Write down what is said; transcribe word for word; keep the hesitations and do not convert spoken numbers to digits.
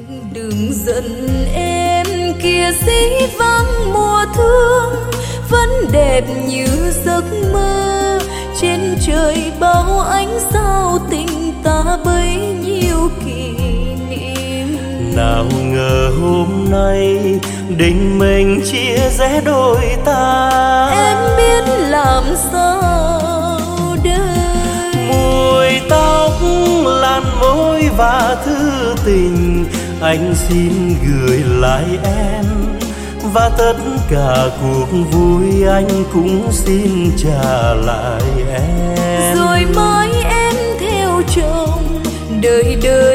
Đừng giận em kia dĩ vắng mùa thương, vẫn đẹp như giấc mơ. Trên trời bao ánh sao tình ta bấy nhiêu kỷ niệm. Nào ngờ hôm nay định mình chia rẽ đôi ta. Em biết làm sao đây. Mùi tóc làn môi và thư tình anh xin gửi lại em, và tất cả cuộc vui anh cũng xin trả lại em. Rồi mai em theo chồng đời đời